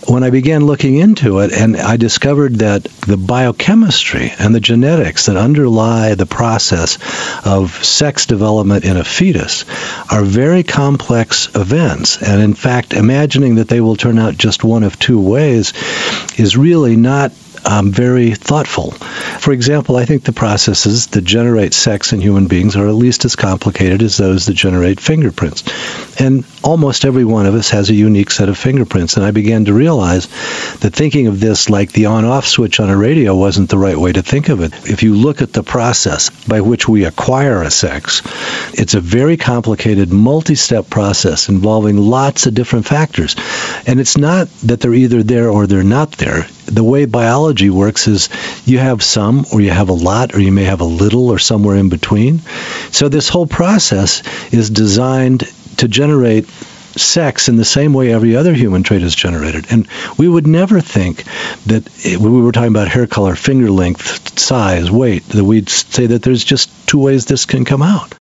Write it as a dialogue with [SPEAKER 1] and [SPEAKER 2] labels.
[SPEAKER 1] when I began looking into it, and I discovered that the biochemistry and the genetics that underlie the process of sex development in a fetus are very complex events. And in fact, imagining that they will turn out just one of two ways is really not very thoughtful. For example, I think the processes that generate sex in human beings are at least as complicated as those that generate fingerprints. And almost every one of us has a unique set of fingerprints. And I began to realize that thinking of this like the on-off switch on a radio wasn't the right way to think of it. If you look at the process by which we acquire a sex, it's a very complicated multi-step process involving lots of different factors. And it's not that they're either there or they're not there. The way biology works is you have some, or you have a lot, or you may have a little, or somewhere in between. So this whole process is designed to generate sex in the same way every other human trait is generated. And we would never think that, when we were talking about hair color, finger length, size, weight, that we'd say that there's just two ways this can come out.